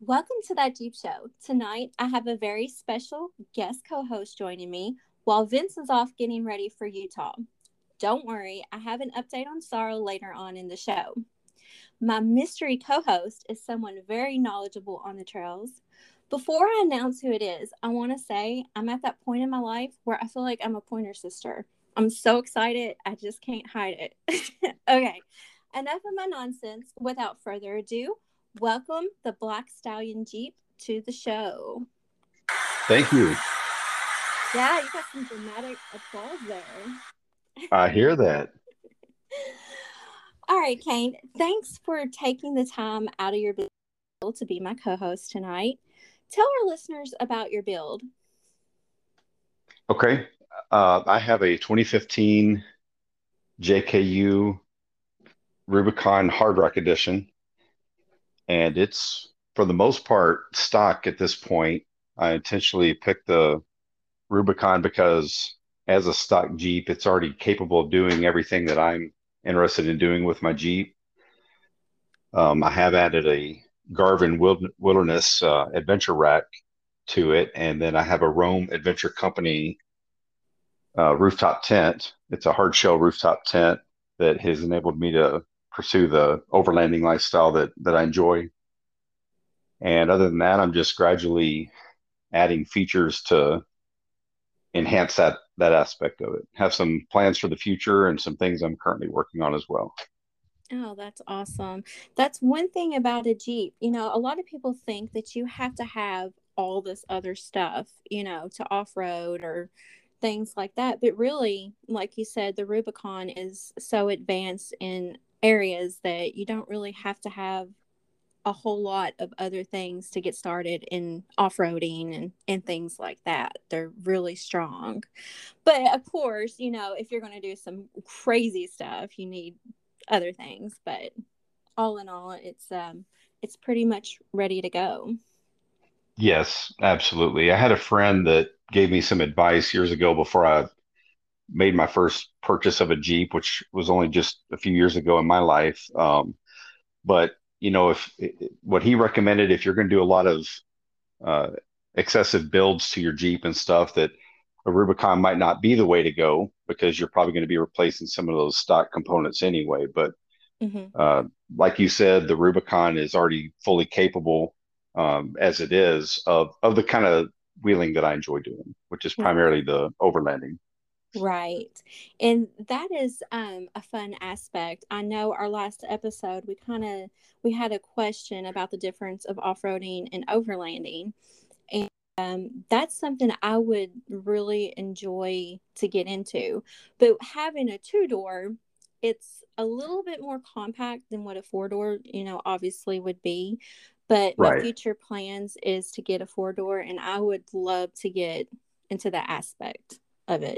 Welcome to That Jeep Show. Tonight, I have a very special guest co host joining me while Vince is off getting ready for Utah. Don't worry, I have an update on Sorrow later on in the show. My mystery co host is someone very knowledgeable on the trails. Before I announce who it is, I want to say I'm at that point in my life where I feel like I'm a pointer sister. I'm so excited, I just can't hide it. Okay, enough of my nonsense. Without further ado, welcome the Black Stallion Jeep to the show. Thank you. Yeah, you got some dramatic applause there. I hear that. All right, Kane, thanks for taking the time out of your build to be my co host tonight. Tell our listeners about your build. Okay. I have a 2015 JKU Rubicon Hard Rock Edition, and it's for the most part stock at this point. I intentionally picked the Rubicon because as a stock Jeep, it's already capable of doing everything that I'm interested in doing with my Jeep. I have added a Garvin Wilderness adventure rack to it, and then I have a Rome Adventure Company rooftop tent. It's a hard shell rooftop tent that has enabled me to pursue the overlanding lifestyle that I enjoy. And other than that, I'm just gradually adding features to enhance that aspect of it. Have some plans for the future and some things I'm currently working on as well. Oh, that's awesome. That's one thing about a Jeep. A lot of people think that you have to have all this other stuff, to off road or things like that. But really, like you said, the Rubicon is so advanced in areas that you don't really have to have a whole lot of other things to get started in off-roading and things like that. They're really strong. But of course, if you're going to do some crazy stuff, you need other things. But all in all, it's pretty much ready to go. Yes, absolutely. I had a friend that gave me some advice years ago before I made my first purchase of a Jeep, which was only just a few years ago in my life. But if what he recommended, if you're going to do a lot of uh, excessive builds to your Jeep and stuff, that a Rubicon might not be the way to go because you're probably going to be replacing some of those stock components anyway. But Hmm. uh, like you said, the Rubicon is already fully capable as it is of the kind of wheeling that I enjoy doing, which is primarily the overlanding. Right. And that is a fun aspect. I know our last episode we had a question about the difference of off-roading and overlanding. And that's something I would really enjoy to get into. But having a two-door, it's a little bit more compact than what a four-door, obviously would be. But my Right. future plans is to get a four-door, and I would love to get into that aspect of it.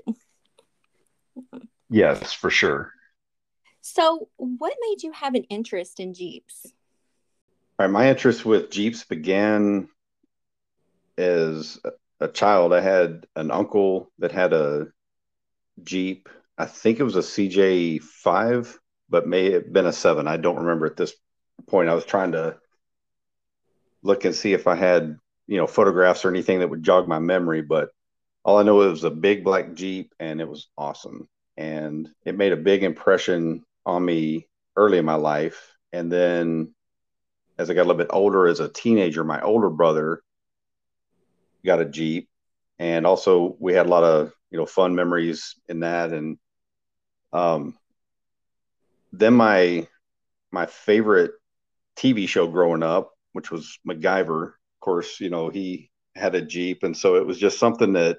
Yes, for sure. So, what made you have an interest in Jeeps? All right, my interest with Jeeps began as a child. I had an uncle that had a Jeep. I think it was a CJ5, but may have been a 7. I don't remember at this point. I was trying to look and see if I had, photographs or anything that would jog my memory, but all I know it was a big black Jeep and it was awesome. And it made a big impression on me early in my life. And then as I got a little bit older as a teenager, my older brother got a Jeep. And also we had a lot of, fun memories in that. And um, then my favorite TV show growing up, which was MacGyver. Of course, he had a Jeep, and so it was just something that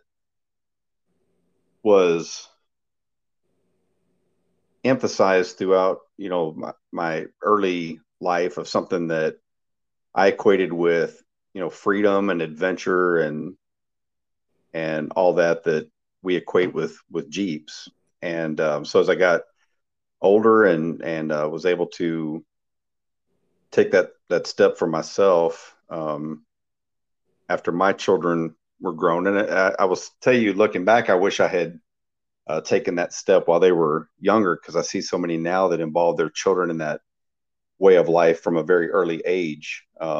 was emphasized throughout, my early life of something that I equated with, freedom and adventure and all that we equate with Jeeps. And so as I got older and was able to take that step for myself, after my children were grown. And I will tell you, looking back, I wish I had taken that step while they were younger, because I see so many now that involve their children in that way of life from a very early age.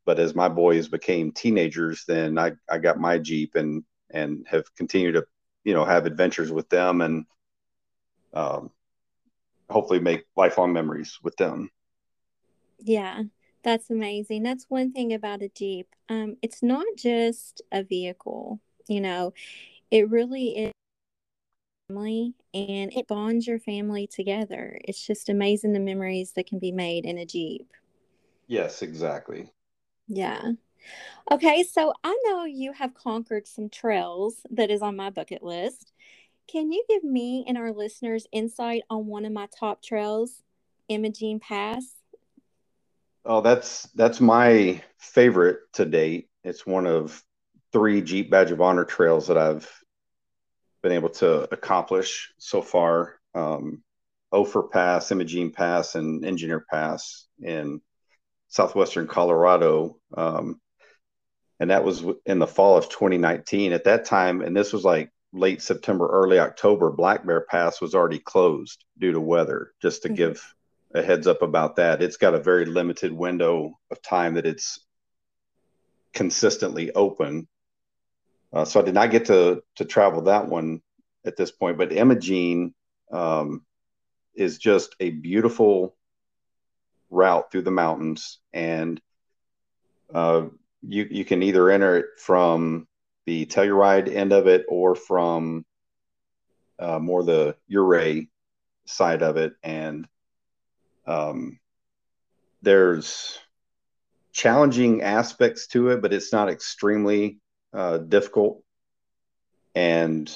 But as my boys became teenagers, then I got my Jeep and have continued to, have adventures with them and um, hopefully make lifelong memories with them. Yeah, that's amazing. That's one thing about a Jeep. It's not just a vehicle, you know, it really is family and it bonds your family together. It's just amazing the memories that can be made in a Jeep. Yes, exactly. Yeah. Okay, so I know you have conquered some trails that is on my bucket list. Can you give me and our listeners insight on one of my top trails, Imogene Pass? Oh, that's my favorite to date. It's one of three Jeep Badge of Honor trails that I've been able to accomplish so far. Ophir Pass, Imogene Pass, and Engineer Pass in southwestern Colorado. And that was in the fall of 2019. At that time, and this was like late September, early October, Black Bear Pass was already closed due to weather. Just to Mhm. give a heads up about that, it's got a very limited window of time that it's consistently open. So I did not get to travel that one at this point, but Imogene um, is just a beautiful route through the mountains, and uh, you can either enter it from the Telluride end of it or from more the Ouray side of it, and um, there's challenging aspects to it, but it's not extremely difficult. And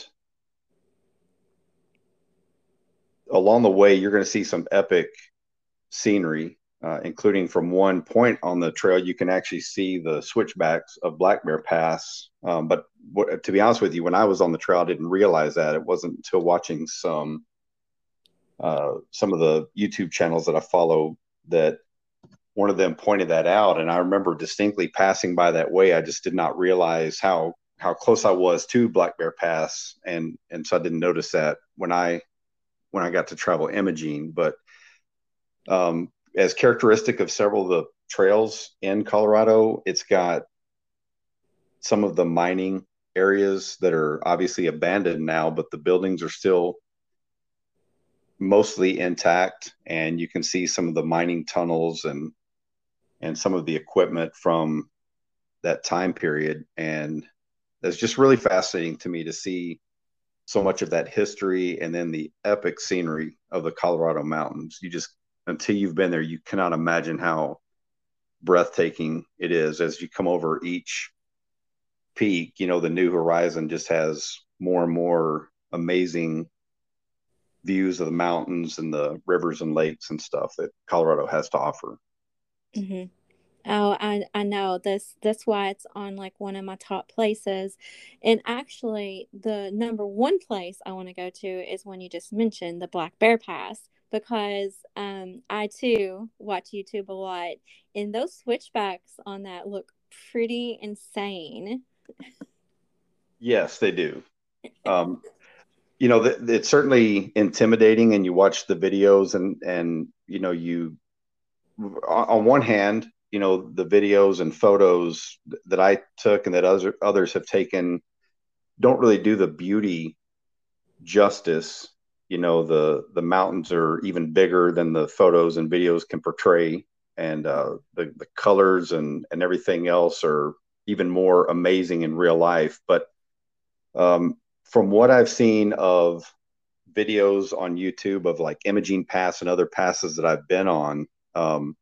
along the way, you're going to see some epic scenery, including from one point on the trail, you can actually see the switchbacks of Black Bear Pass. But to be honest with you, when I was on the trail, I didn't realize that. It wasn't until watching some of the YouTube channels that I follow that one of them pointed that out, and I remember distinctly passing by that way. I just did not realize how close I was to Black Bear Pass, and so I didn't notice that when I got to travel Imogene. But as characteristic of several of the trails in Colorado, it's got some of the mining areas that are obviously abandoned now, but the buildings are still mostly intact, and you can see some of the mining tunnels and some of the equipment from that time period. And it's just really fascinating to me to see so much of that history and then the epic scenery of the Colorado mountains. You just, until you've been there, you cannot imagine how breathtaking it is as you come over each peak. The New Horizon just has more and more amazing views of the mountains and the rivers and lakes and stuff that Colorado has to offer. Hmm. Oh, I know that's why it's on like one of my top places. And actually the number one place I want to go to is one you just mentioned, the Black Bear Pass, because I too watch YouTube a lot and those switchbacks on that look pretty insane. Yes, they do. Um, it's certainly intimidating, and you watch the videos, and you on one hand, the videos and photos that I took and that others have taken don't really do the beauty justice. The mountains are even bigger than the photos and videos can portray, and the colors and everything else are even more amazing in real life. But from what I've seen of videos on YouTube of like Imogene Pass and other passes that I've been on, um,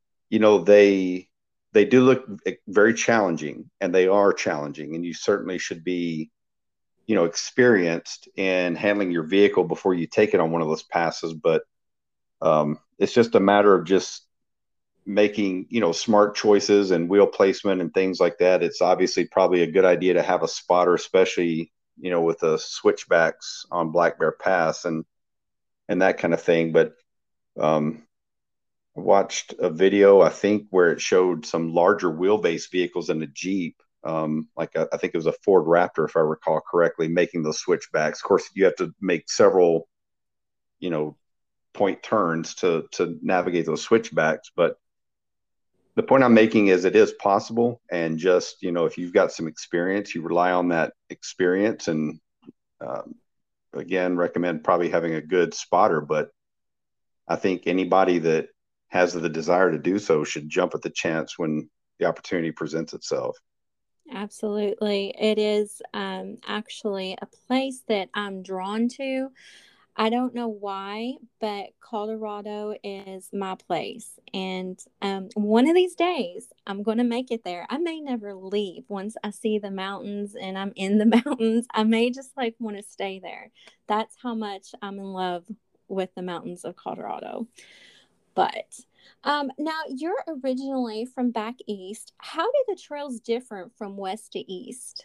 they do look very challenging, and they are challenging, and you certainly should be experienced in handling your vehicle before you take it on one of those passes. But it's just a matter of just making smart choices and wheel placement and things like that. It's obviously probably a good idea to have a spotter, especially with the switchbacks on Black Bear Pass and that kind of thing. But um, I watched a video, I think, where it showed some larger wheelbase vehicles in a Jeep. I think it was a Ford Raptor, if I recall correctly, making those switchbacks. Of course, you have to make several, you know, point turns to navigate those switchbacks. But The point I'm making is it is possible, and just if you've got some experience, you rely on that experience, and um, again, recommend probably having a good spotter. But I think anybody that has the desire to do so should jump at the chance when the opportunity presents itself. Absolutely. It is actually a place that I'm drawn to. I don't know why, but Colorado is my place. And one of these days, I'm going to make it there. I may never leave once I see the mountains and I'm in the mountains. I may just like want to stay there. That's how much I'm in love with the mountains of Colorado. But now you're originally from back east. How do the trails differ from west to east?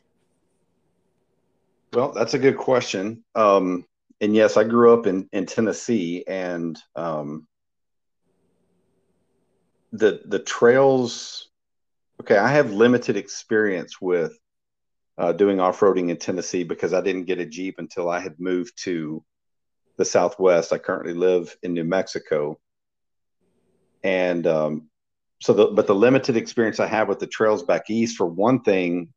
Well, that's a good question. And yes, I grew up in Tennessee, and the trails. Okay, I have limited experience with doing off roading in Tennessee because I didn't get a Jeep until I had moved to the Southwest. I currently live in New Mexico, and but the limited experience I have with the trails back east, for one thing,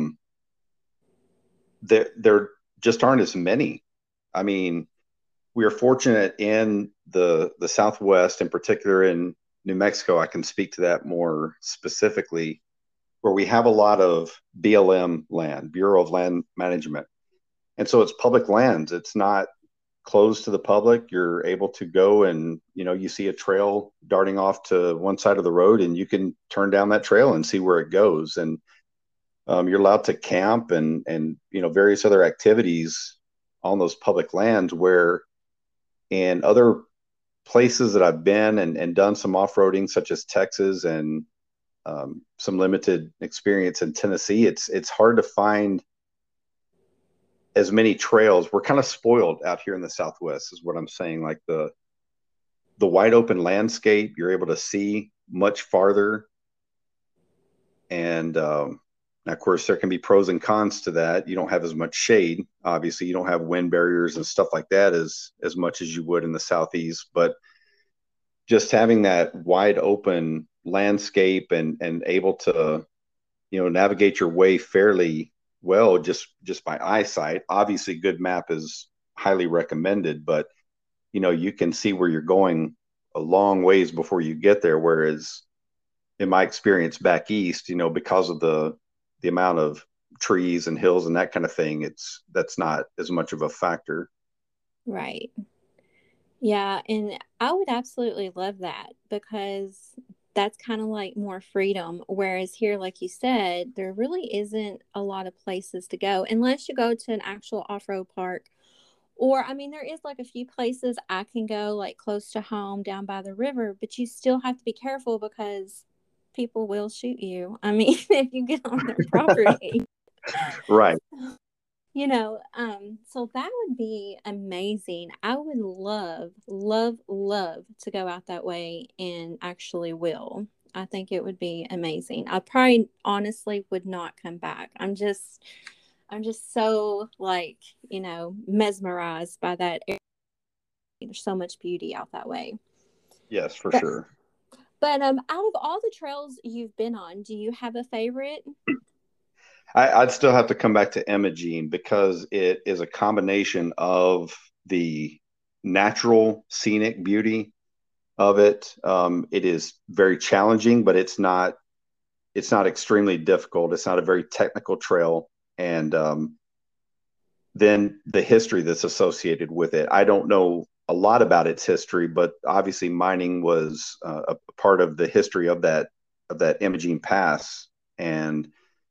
there just aren't as many. I mean, we are fortunate in the Southwest, in particular in New Mexico. I can speak to that more specifically, where we have a lot of BLM land, Bureau of Land Management, and so it's public lands. It's not closed to the public. You're able to go, and you see a trail darting off to one side of the road, and you can turn down that trail and see where it goes. And you're allowed to camp and various other activities on those public lands, where in other places that I've been and done some off-roading, such as Texas and some limited experience in Tennessee, it's hard to find as many trails. We're kind of spoiled out here in the Southwest, is what I'm saying. Like the wide open landscape, you're able to see much farther, and of course, there can be pros and cons to that. You don't have as much shade. Obviously, you don't have wind barriers and stuff like that as much as you would in the Southeast. But just having that wide open landscape and able to navigate your way fairly well just by eyesight. Obviously, good map is highly recommended, but you can see where you're going a long ways before you get there. Whereas in my experience back east, because of the amount of trees and hills and that kind of thing, that's not as much of a factor. Right. Yeah, and I would absolutely love that because that's kind of like more freedom. Whereas here, like you said, there really isn't a lot of places to go unless you go to an actual off road park. Or, I mean, there is like a few places I can go, like close to home down by the river, but you still have to be careful because people will shoot you. I mean, if you get on their property. Right. So that would be amazing. I would love, love, love to go out that way and actually will. I think it would be amazing. I probably honestly would not come back. I'm just so like, mesmerized by that area. There's so much beauty out that way. Yes, for But sure. out of all the trails you've been on, do you have a favorite? I'd still have to come back to Imogene because it is a combination of the natural scenic beauty of it. It is very challenging, but it's not extremely difficult. It's not a very technical trail, and then the history that's associated with it. I don't know a lot about its history, but obviously mining was a part of the history of that Imogene Pass, and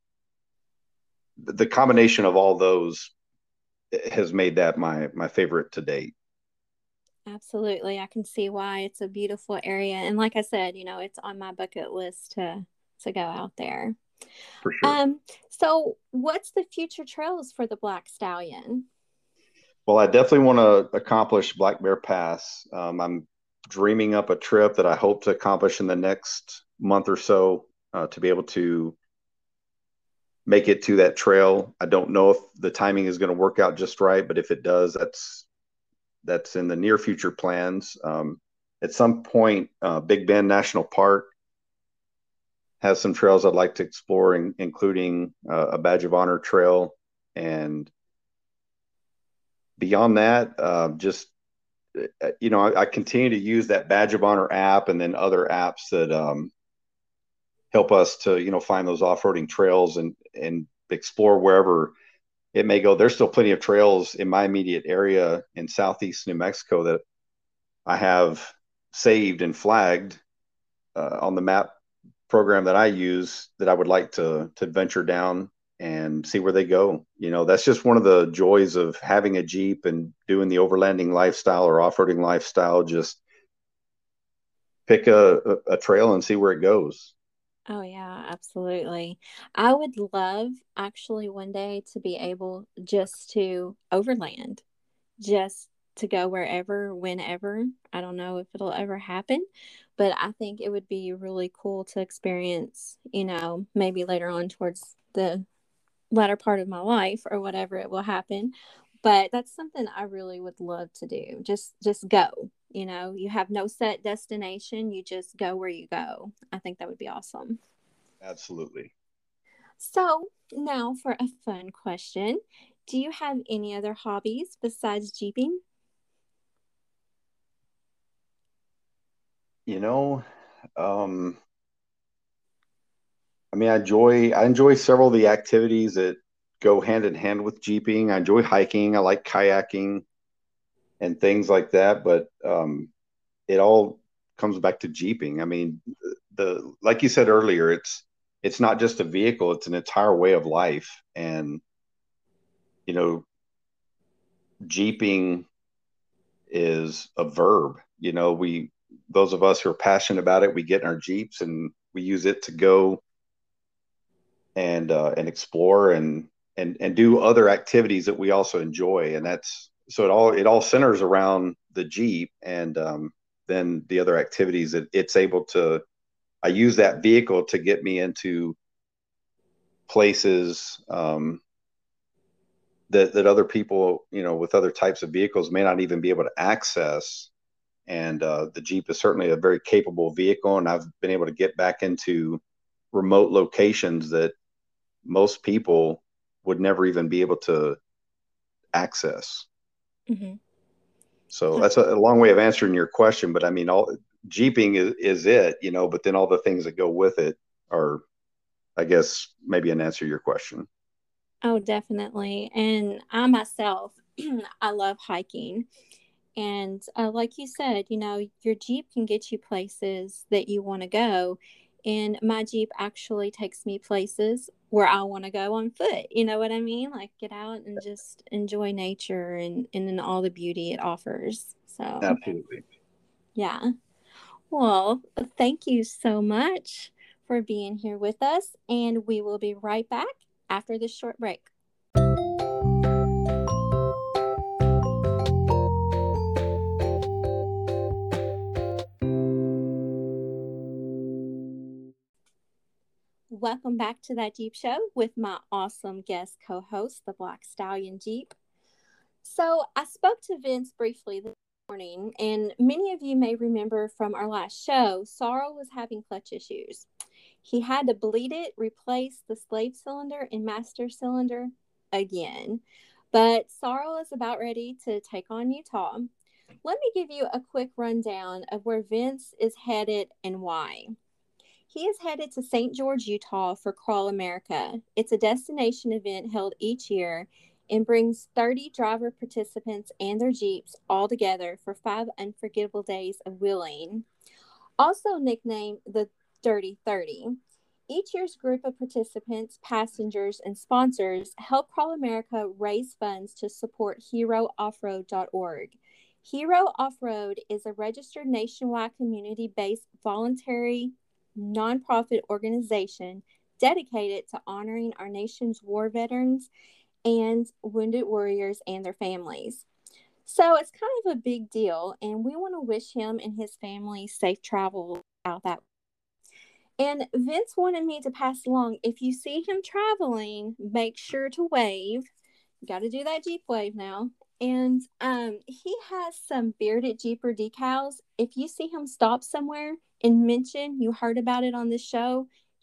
the combination of all those has made that my favorite to date. Absolutely. I can see why it's a beautiful area. And like I said, it's on my bucket list to go out there. For sure. So what's the future trails for the Black Stallion? Well, I definitely want to accomplish Black Bear Pass. I'm dreaming up a trip that I hope to accomplish in the next month or so, to be able to make it to that trail. I don't know if the timing is going to work out just right, but if it does, that's in the near future plans. At some point, Big Bend National Park has some trails I'd like to explore, including a Badge of Honor trail. And beyond that, just I continue to use that Badge of Honor app and then other apps that help us to find those off-roading trails and explore wherever it may go. There's still plenty of trails in my immediate area in southeast New Mexico that I have saved and flagged on the map program that I use that I would like to venture down and see where they go. That's just one of the joys of having a Jeep and doing the overlanding lifestyle or off-roading lifestyle. Just pick a trail and see where it goes. Oh, yeah, absolutely. I would love actually one day to be able just to overland, just to go wherever, whenever. I don't know if it'll ever happen, but I think it would be really cool to experience, maybe later on towards the latter part of my life or whatever it will happen. But that's something I really would love to do. Just go. You have no set destination. You just go where you go. I think that would be awesome. Absolutely. So now for a fun question. Do you have any other hobbies besides Jeeping? You know, um, I enjoy several of the activities that go hand in hand with Jeeping. I enjoy hiking. I like kayaking and things like that. But it all comes back to Jeeping. I mean, the like you said earlier, it's not just a vehicle; it's an entire way of life. And you know, Jeeping is a verb. We those of us who are passionate about it, we get in our Jeeps and we use it to go and explore and do other activities that we also enjoy. And that's so it all centers around the Jeep and then the other activities that it's able to. I use that vehicle to get me into places that other people, with other types of vehicles may not even be able to access. And the Jeep is certainly a very capable vehicle, and I've been able to get back into remote locations that most people would never even be able to access. Mm-hmm. So that's a long way of answering your question, but I mean, all Jeeping is it, but then all the things that go with it are, I guess, maybe an answer to your question. Oh, definitely. And I myself, I love hiking. And like you said, your Jeep can get you places that you want to go. And my Jeep actually takes me places where I want to go on foot. You know what I mean? Like get out and just enjoy nature and then all the beauty it offers. So, Absolutely. yeah. Well, thank you so much for being here with us. And we will be right back after this short break. Welcome back to That Jeep Show with my awesome guest co host, the Black Stallion Jeep. So, I spoke to Vince briefly this morning, and many of you may remember from our last show, Sorrel was having clutch issues. He had to bleed it, replace the slave cylinder and master cylinder again. But Sorrel is about ready to take on Utah. Let me give you a quick rundown of where Vince is headed and why. He is headed to St. George, Utah for Crawl America. It's a destination event held each year and brings 30 driver participants and their Jeeps all together for 5 unforgettable days of wheeling. Also nicknamed the Dirty 30. Each year's group of participants, passengers, and sponsors help Crawl America raise funds to support HeroOffroad.org. Hero Off-Road is a registered nationwide community-based voluntary nonprofit organization dedicated to honoring our nation's war veterans and wounded warriors and their families. So it's kind of a big deal, and we want to wish him and his family safe travel out that. And Vince wanted me to pass along, if you see him traveling, make sure to wave. Got to do that Jeep wave now. And he has some bearded Jeeper decals. If you see him stop somewhere and mention you heard about it on this show,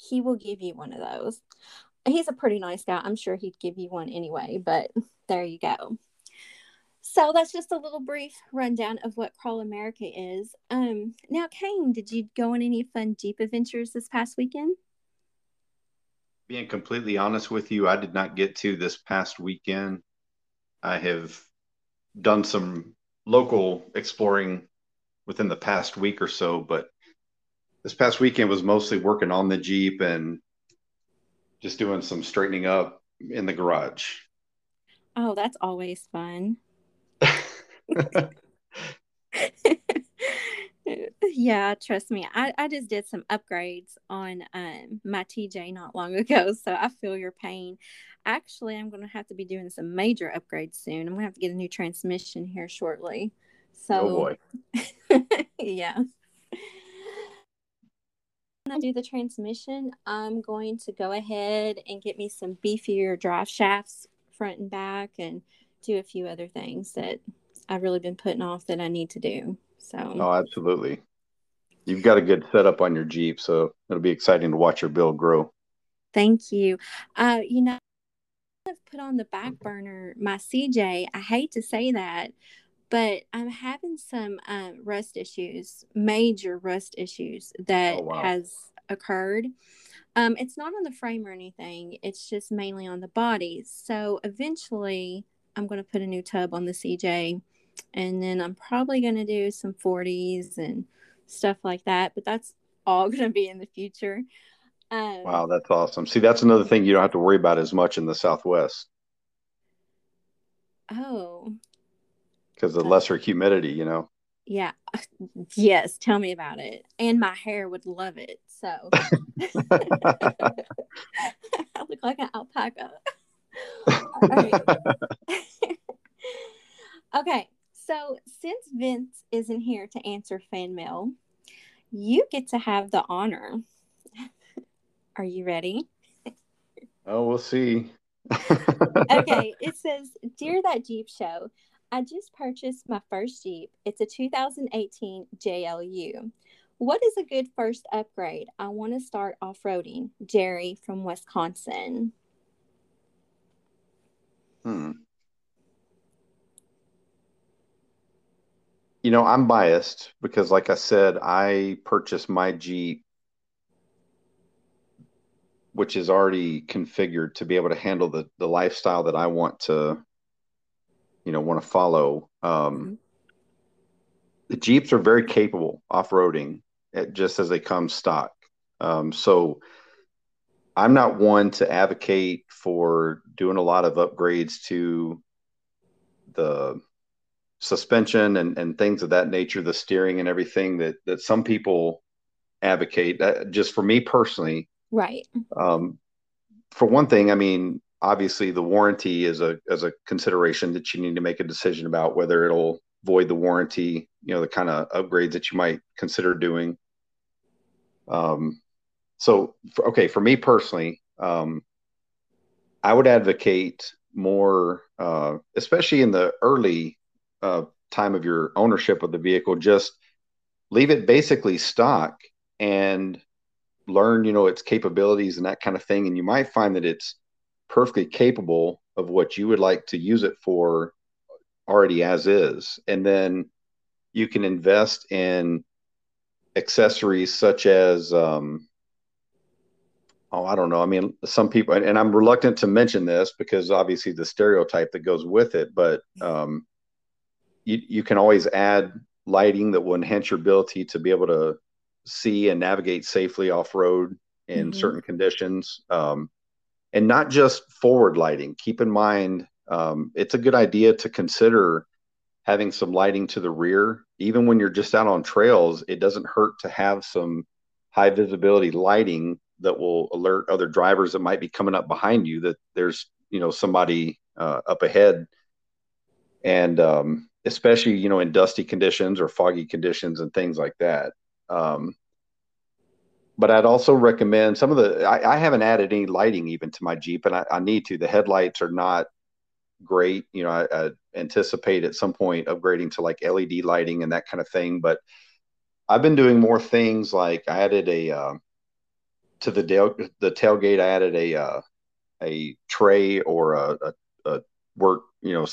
he will give you one of those. He's a pretty nice guy. I'm sure he'd give you one anyway, but there you go. So that's just a little brief rundown of what Crawl America is. Now, Kane, did you go on any fun Jeep adventures this past weekend? Being completely honest with you, I did not get to this past weekend. I have done some local exploring within the past week or so, but this past weekend was mostly working on the Jeep and just doing some straightening up in the garage. Oh, that's always fun. Yeah, trust me. I just did some upgrades on my TJ not long ago, so I feel your pain. Actually, I'm going to have to be doing some major upgrades soon. I'm going to have to get a new transmission here shortly. Oh So, boy. yeah. When I do the transmission, I'm going to go ahead and get me some beefier drive shafts front and back and do a few other things that I've really been putting off that I need to do. So, Oh, absolutely. You've got a good setup on your Jeep, so it'll be exciting to watch your bill grow. thank you. I've put on the back burner my CJ. I hate to say that, but I'm having some rust issues, major rust issues Oh, that wow. has occurred. It's not on the frame or anything. It's just mainly on the body. So eventually, I'm going to put a new tub on the CJ, and then I'm probably going to do some 40s and stuff like that. But that's all going to be in the future. Um, Wow, that's awesome. See, that's another thing you don't have to worry about as much in the Southwest oh, because of uh, lesser humidity, you know. yeah. Yes, tell me about it. And my hair would love it. So I look like an alpaca. All right. Okay. So since Vince isn't here to answer fan mail, you get to have the honor. Are you ready? Oh, we'll see. Okay. It says, Dear That Jeep Show, I just purchased my first Jeep. It's a 2018 JLU. What is a good first upgrade? I want to start off roading. Jerry from Wisconsin. Hmm. You know, I'm biased because, like I said, I purchased my Jeep, which is already configured to be able to handle the lifestyle that I want to, want to follow. Mhm. The Jeeps are very capable off-roading, just as they come stock. So I'm not one to advocate for doing a lot of upgrades to the suspension and things of that nature, the steering and everything that some people advocate. Just for me personally, Right. um, for one thing, I mean, obviously the warranty is a consideration that you need to make a decision about whether it'll void the warranty, the kind of upgrades that you might consider doing. Um, okay, for me personally, I would advocate more, especially in the early time of your ownership of the vehicle, just leave it basically stock and learn, its capabilities and that kind of thing. And you might find that it's perfectly capable of what you would like to use it for already as is. And then you can invest in accessories such as, oh, I don't know. I mean, some people, and I'm reluctant to mention this because obviously the stereotype that goes with it, but you can always add lighting that will enhance your ability to be able to see and navigate safely off road in Mm-hmm. certain conditions. And not just forward lighting. Keep in mind, it's a good idea to consider having some lighting to the rear. Even when you're just out on trails, it doesn't hurt to have some high visibility lighting that will alert other drivers that might be coming up behind you that there's, somebody up ahead. And especially, in dusty conditions or foggy conditions and things like that. Um, but I'd also recommend some of I haven't added any lighting even to my Jeep, and I need to. The headlights are not great. I anticipate at some point upgrading to like LED lighting and that kind of thing. But I've been doing more things like I added to the tailgate, I added a tray or a work,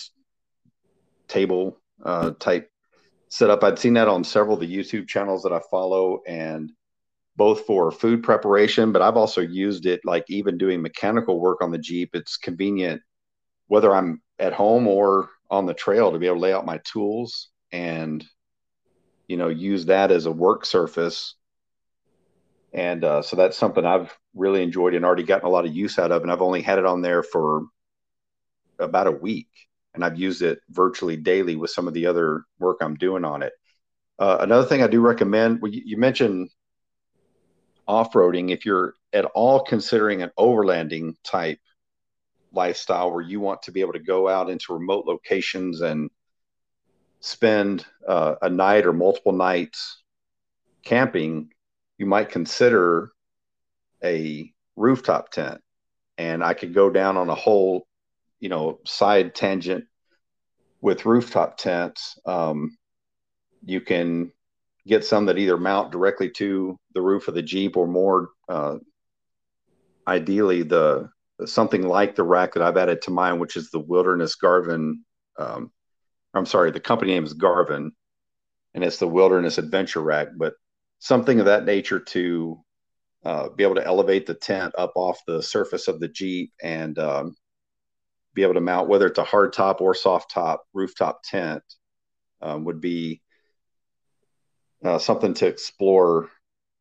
table type setup. I'd seen that on several of the YouTube channels that I follow, and both for food preparation, but I've also used it like even doing mechanical work on the Jeep. It's convenient whether I'm at home or on the trail to be able to lay out my tools and use that as a work surface. And so that's something I've really enjoyed and already gotten a lot of use out of. And I've only had it on there for about a week, and I've used it virtually daily with some of the other work I'm doing on it. Another thing I do recommend, well, you mentioned off-roading. If you're at all considering an overlanding type lifestyle where you want to be able to go out into remote locations and spend a night or multiple nights camping, you might consider a rooftop tent. And I could go down on a whole, side tangent with rooftop tents. You can get some that either mount directly to the roof of the Jeep, or more ideally something like the rack that I've added to mine, which is the Wilderness Garvin. I'm sorry, the company name is Garvin, and it's the Wilderness Adventure Rack, but something of that nature to be able to elevate the tent up off the surface of the Jeep and be able to mount, whether it's a hard top or soft top rooftop tent, would be something to explore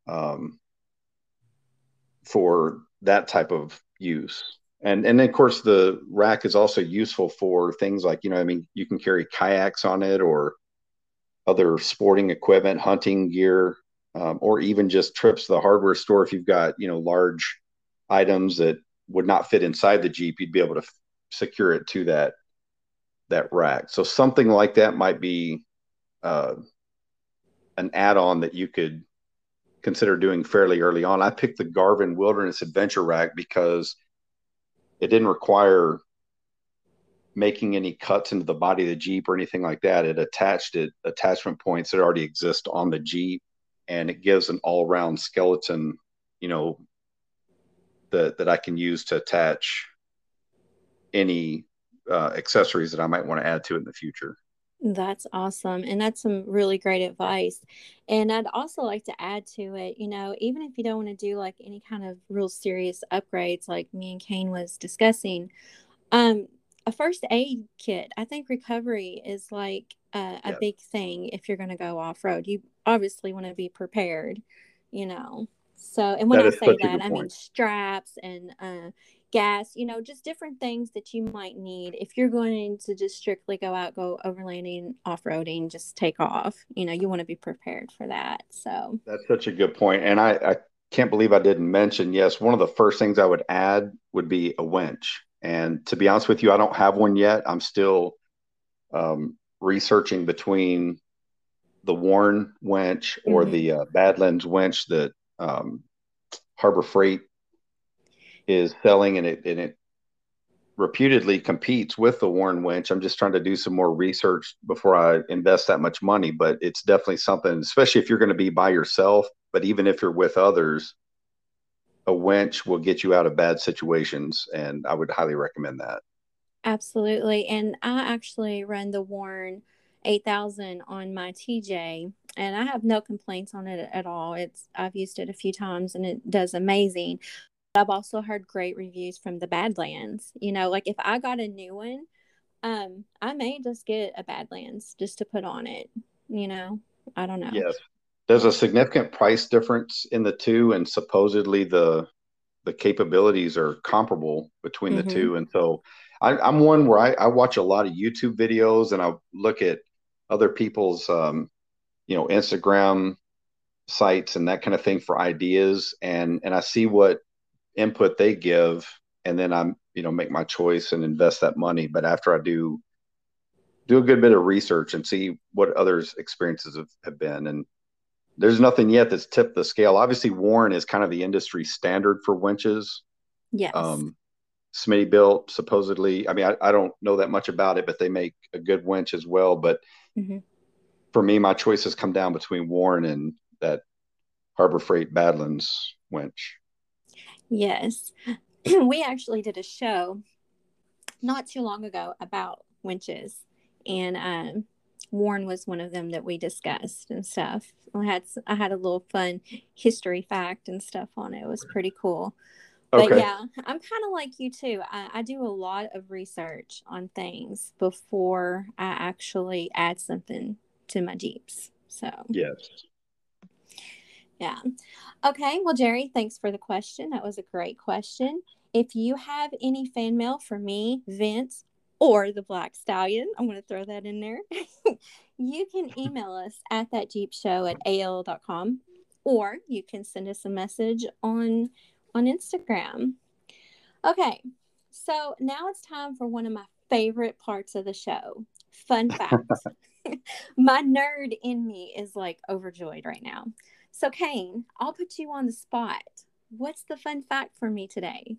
for that type of use. And then of course the rack is also useful for things like, you can carry kayaks on it or other sporting equipment, hunting gear, or even just trips to the hardware store. If you've got, large items that would not fit inside the Jeep, you'd be able to secure it to that rack. So something like that might be an add-on that you could consider doing fairly early on. I picked the Garvin Wilderness Adventure Rack because it didn't require making any cuts into the body of the Jeep or anything like that. It attached attachment points that already exist on the Jeep, and it gives an all-around skeleton, that I can use to attach any accessories that I might want to add to it in the future. That's awesome. And that's some really great advice. And I'd also like to add to it, even if you don't want to do like any kind of real serious upgrades like me and Kane was discussing, um, a first aid kit. I think recovery is like a Yeah, big thing if you're going to go off road. You obviously want to be prepared, you know. So, and when that I is say such a that, good I mean point. straps and gas, just different things that you might need if you're going to just strictly go overlanding, off roading, just take off. You want to be prepared for that. So, That's such a good point. And I can't believe I didn't mention, yes, one of the first things I would add would be a winch. And to be honest with you, I don't have one yet. I'm still researching between the Warn winch or mhm. the Badlands winch that um, Harbor Freight is selling, and it reputedly competes with the Warn winch. I'm just trying to do some more research before I invest that much money, but it's definitely something, especially if you're going to be by yourself, but even if you're with others, a winch will get you out of bad situations, and I would highly recommend that. Absolutely. And I actually run the Warren 8000 on my TJ, and I have no complaints on it at all. I've used it a few times and it does amazing. But I've also heard great reviews from the Badlands. Like if I got a new one, I may just get a Badlands just to put on it, you know. I don't know. Yes. There's a significant price difference in the two, and supposedly the capabilities are comparable between the Mhm. two. And so I'm one where I watch a lot of YouTube videos, and I look at other people's Instagram sites and that kind of thing for ideas, and I see what input they give, and then I'm make my choice and invest that money. But after I do a good bit of research and see what others' experiences have been, and there's nothing yet that's tipped the scale. Obviously, Warren is kind of the industry standard for winches. Yes. Um, Smittybilt supposedly. I mean, I don't know that much about it, but they make a good winch as well. But Mhm. for me, my choices come down between Warren and that Harbor Freight Badlands winch. Yes. We actually did a show not too long ago about winches, and Warren was one of them that we discussed and stuff. I had a little fun history fact and stuff on it. It was pretty cool. But Okay. yeah, I'm kind of like you too. I do a lot of research on things before I actually add something to my Jeeps. So Yes. yeah. Okay. Well, Jerry, thanks for the question. That was a great question. If you have any fan mail for me, Vince, or the Black Stallion, I'm going to throw that in there. You can email us at thatjeepshow@al.com, or you can send us a message on Instagram. Okay. So now it's time for one of my favorite parts of the show, fun facts. My nerd in me is like overjoyed right now. So, Kane, I'll put you on the spot. What's the fun fact for me today?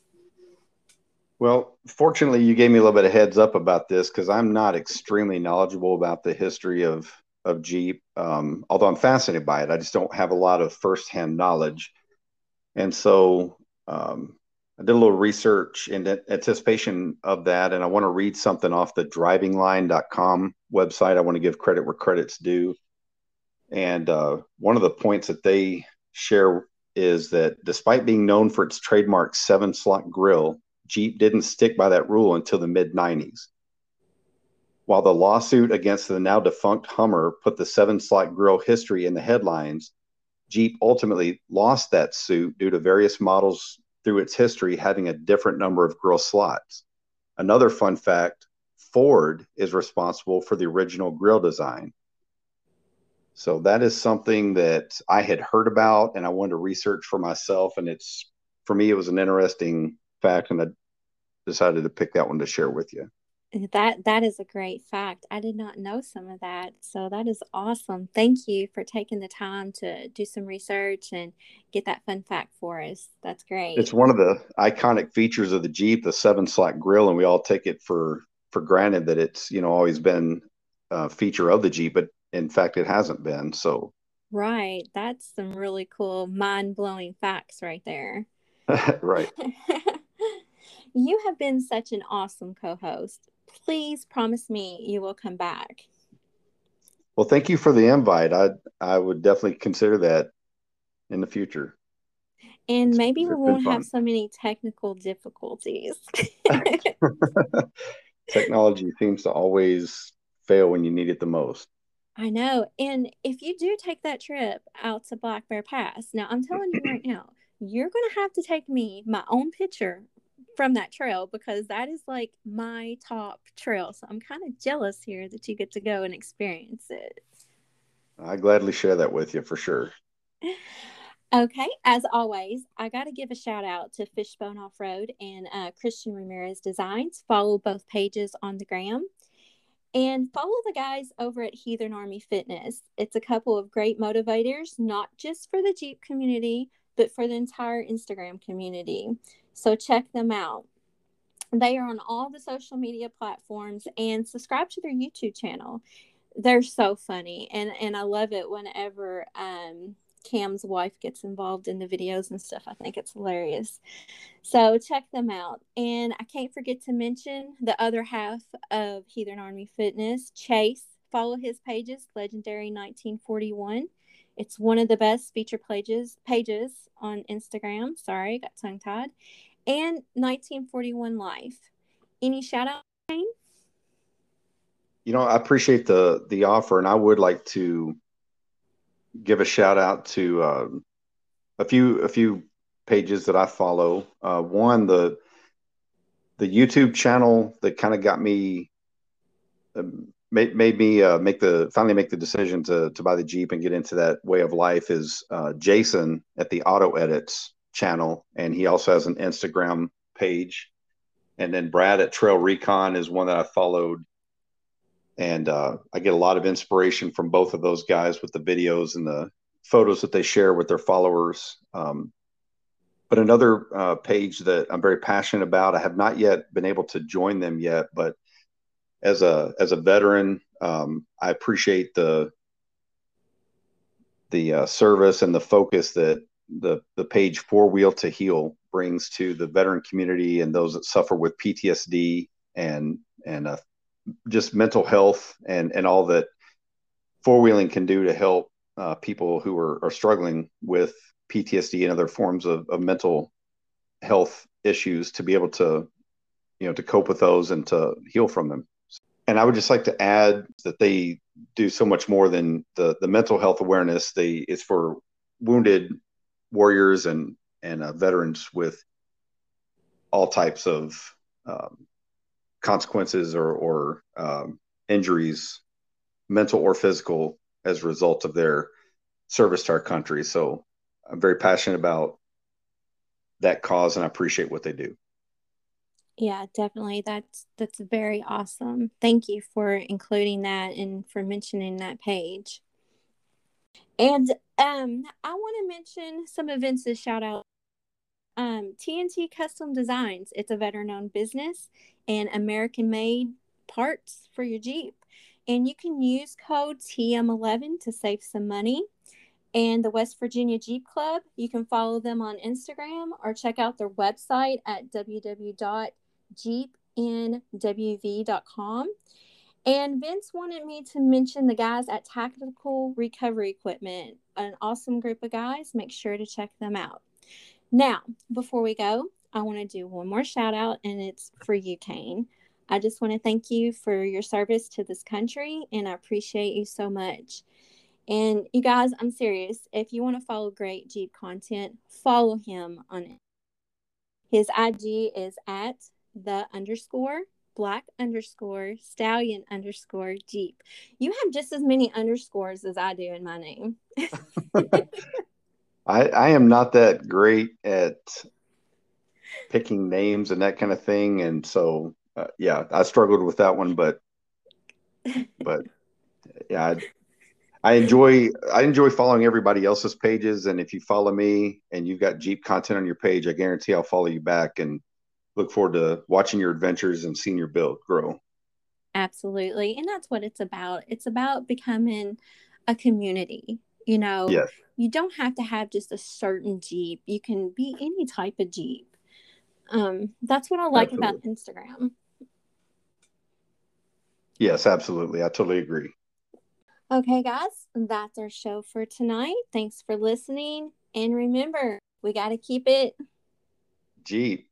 Well, fortunately, you gave me a little bit of heads up about this because I'm not extremely knowledgeable about the history of Jeep. Although I'm fascinated by it, I just don't have a lot of firsthand knowledge. And so I did a little research in anticipation of that, and I want to read something off the drivingline.com website. I want to give credit where credit's due. And one of the points that they share is that despite being known for its trademark 7-slot grill, Jeep didn't stick by that rule until the mid 90s. While the lawsuit against the now defunct Hummer put the 7-slot grill history in the headlines, Jeep ultimately lost that suit due to various models through its history having a different number of grill slots. Another fun fact, Ford is responsible for the original grill design. So that is something that I had heard about and I wanted to research for myself. And for me, it was an interesting fact. And I decided to pick that one to share with you. That is a great fact. I did not know some of that. So that is awesome. Thank you for taking the time to do some research and get that fun fact for us. That's great. It's one of the iconic features of the Jeep, the 7-slot grill, and we all take it for granted that it's always been a feature of the Jeep, but in fact, it hasn't been. So, Right. That's some really cool, mind blowing facts right there. right. You have been such an awesome co host. Please promise me you will come back. Well, thank you for the invite. I would definitely consider that in the future. And maybe we It's been won't have fun. so many technical difficulties. Technology seems to always fail when you need it the most. I know. And if you do take that trip out to Black Bear Pass, now I'm telling you right now, you're going to have to take me my own picture from that trail because that is like my top trail. So I'm kind of jealous here that you get to go and experience it. I gladly share that with you for sure. Okay, as always, I got to give a shout out to Fishbone Off Road and Christian Ramirez Designs. Follow both pages on the gram and follow the guys over at Heathen Army Fitness. It's a couple of great motivators, not just for the Jeep community, but for the entire Instagram community. So check them out. They are on all the social media platforms and subscribe to their YouTube channel. They're so funny, and I love it whenever Cam's wife gets involved in the videos and stuff. I think it's hilarious. So check them out. And I can't forget to mention the other half of Heathen Army Fitness, Chase. Follow his pages, Legendary 1941. It's one of the best feature pages on Instagram. Sorry, got tongue tied. And 1941 Life. Any shout out, Shane? I appreciate the offer, and I would like to give a shout out to a few pages that I follow. One, the YouTube channel that kind of got me made me finally make the decision to buy the Jeep and get into that way of life is Jason at the Auto Edits channel, and he also has an Instagram page. And then Brad at Trail Recon is one that I followed, and I get a lot of inspiration from both of those guys with the videos and the photos that they share with their followers. But another page that I'm very passionate about, I have not yet been able to join them yet, but as a veteran, I appreciate the service and the focus that the page Four Wheel to Heal brings to the veteran community and those that suffer with PTSD and just mental health and all that Four Wheeling can do to help people who are struggling with PTSD and other forms of mental health issues to be able to, to cope with those and to heal from them. And I would just like to add that they do so much more than the mental health awareness. It's for wounded warriors and veterans with all types of consequences or injuries, mental or physical, as a result of their service to our country. So I'm very passionate about that cause, and I appreciate what they do. Yeah, definitely. That's very awesome. Thank you for including that and for mentioning that page. And I want to mention some events to shout out. TNT Custom Designs. It's a veteran-owned business and American-made parts for your Jeep. And you can use code TM11 to save some money. And the West Virginia Jeep Club, you can follow them on Instagram or check out their website at www.jeepnwv.com. And Vince wanted me to mention the guys at Tactical Recovery Equipment, an awesome group of guys. Make sure to check them out. Now, before we go, I want to do one more shout out, and it's for you, Kane. I just want to thank you for your service to this country, and I appreciate you so much. And you guys, I'm serious. If you want to follow great Jeep content, follow him on it. His IG is at _black_stallion_Jeep. You have just as many underscores as I do in my name. I am not that great at picking names and that kind of thing. And so, yeah, I struggled with that one, but yeah, I enjoy following everybody else's pages. And if you follow me and you've got Jeep content on your page, I guarantee I'll follow you back and look forward to watching your adventures and seeing your build grow. Absolutely. And that's what it's about. It's about becoming a community. Yes. You don't have to have just a certain Jeep. You can be any type of Jeep. That's what I like about Instagram. Yes, absolutely. I totally agree. Okay, guys, that's our show for tonight. Thanks for listening. And remember, we got to keep it Jeep.